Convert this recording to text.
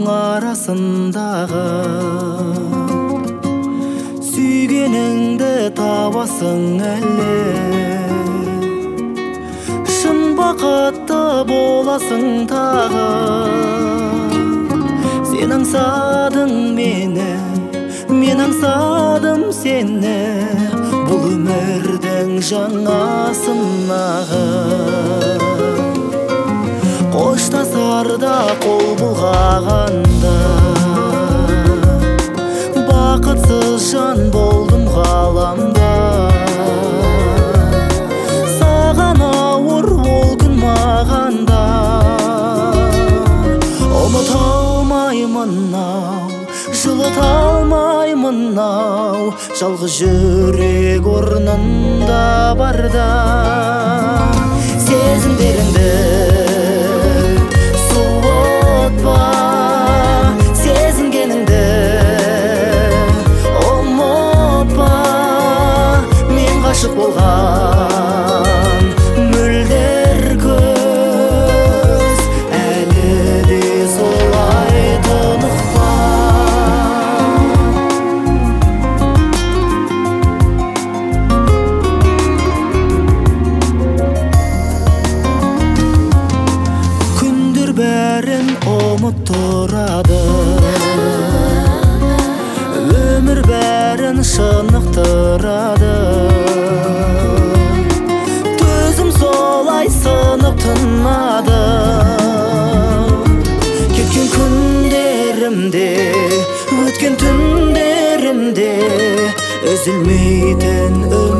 арасындағы сүйгеніңді табасың әлі, шын бақытты боласың тағы. Сен аңсадың мені, мен аңсадым сені, бұл өмірдің жаңа сынағы. Қоштасарда қол бұлғағанда бақытсыз жан болдым ғаламда. Саған ауыр ол күн мағанда, ұмыта алмаймын-ау, жылыта алмаймын-ау, жалғыз жүрек орнында барда. Сезімдеріңді суытпа, сезінгеніңді ұмытпа. Мен ғашық болған мөлдір көз әлі де солай тұнықпа. Күндер бәрін ұмыттырады, өмір бәрін шынықтырады. Төзім солай сынып тынады. Кеткен күндерімде, өткен түндерімде үзілмейтін